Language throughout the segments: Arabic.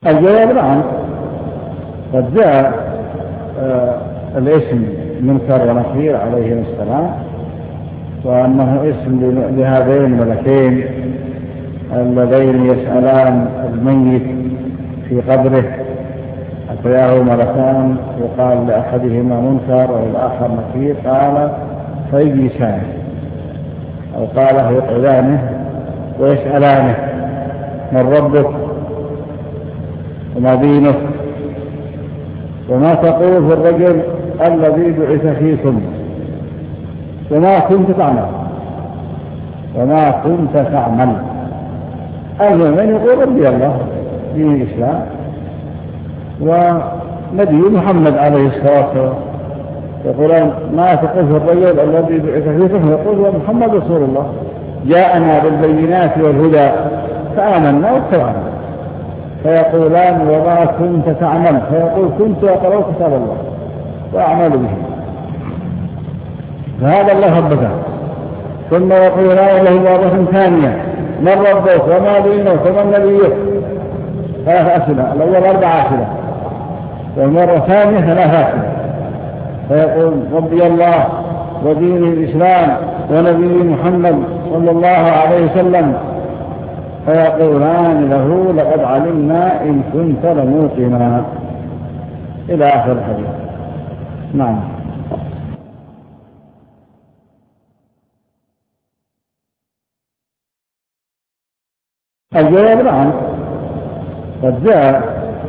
الجواب نعم. قد جاء الاسم منكر ونكير عليهم السلام، وأنه اسم لهذين الملكين اللذين يسألان الميت في قبره، أتياه ملكان يقال لأحدهما منكر والآخر نكير، قال فيجلسانه أو قال يقعدانه ويسألانه من ربك وما دينك وما تقول في الرجل الذي بعث فيكم وما كنت تعمل. المؤمن يقول ربي الله دين الإسلام ونبي محمد عليه الصلاة والسلام، يقولون ما تقول في الرجل الذي بعث فيكم، يقول ومحمد رسول الله جاءنا بالبينات والهدى فآمنا واتبعنا، فيقولان وما كنت تعمل، فيقول كنت أقرأ كتاب الله وأعمل به، فهذا الله ربك. ثم يقولان له مرة ثانية من ربك وما دينك ومن نبيك، 3 أسئلة، الأول 4 أسئلة والمرة الثانية 3 أسئلة، فيقول ربي الله ودين الإسلام ونبي محمد صلى الله عليه وسلم، فيقولان له لقد علمنا إن كنت لموقنا، إلى آخر الحديث. نعم. الجواب نعم. قد جاء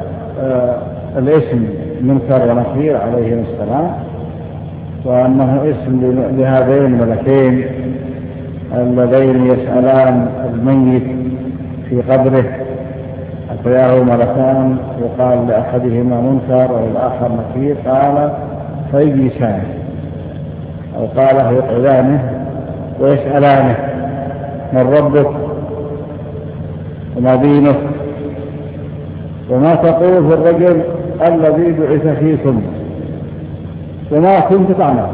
الاسم منكر ونكير عليهم السلام، وأنه اسم لهذين الملكين اللذين يسألان الميت في قبره، أتياه ملكان يقال لأحدهما منكر والآخر نكير، قال فيجلسانه أو قال يقعدانه ويسألانه من ربك وما دينك وما تقول في الرجل الذي بعث فيكم وما كنت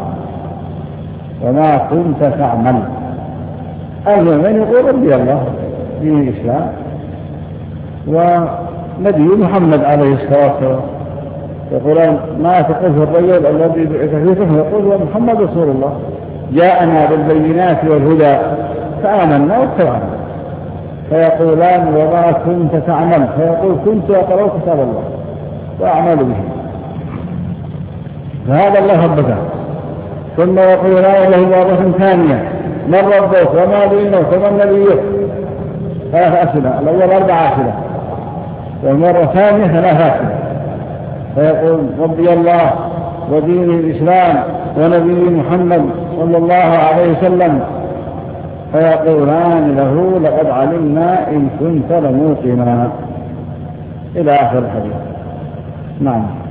تعمل. المؤمن يقول ربي الله دين الإسلام ونبي محمد عليه الصلاة والسلام، يقولون ما تقول في الرجل الذي بعث فيكم، يقول ومحمد رسول الله جاءنا بالبينات والهدى فآمنا واتبعنا، فيقولان وما كنت تعمل، فيقول كنت أقرأ كتاب الله وأعمل به، فهذا الله ربك. ثم يقولان له مرة ثانية من ربك وما دينك ومن نبيك، 3 أسئلة، الأول 4 أسئلة والمرة الثانية 3 أسئلة، فيقول ربي الله ودين الإسلام ونبي محمد صلى الله عليه وسلم، فيقولان له لقد علمنا إن كنت لموقنا، إلى آخر الحديث. نعم.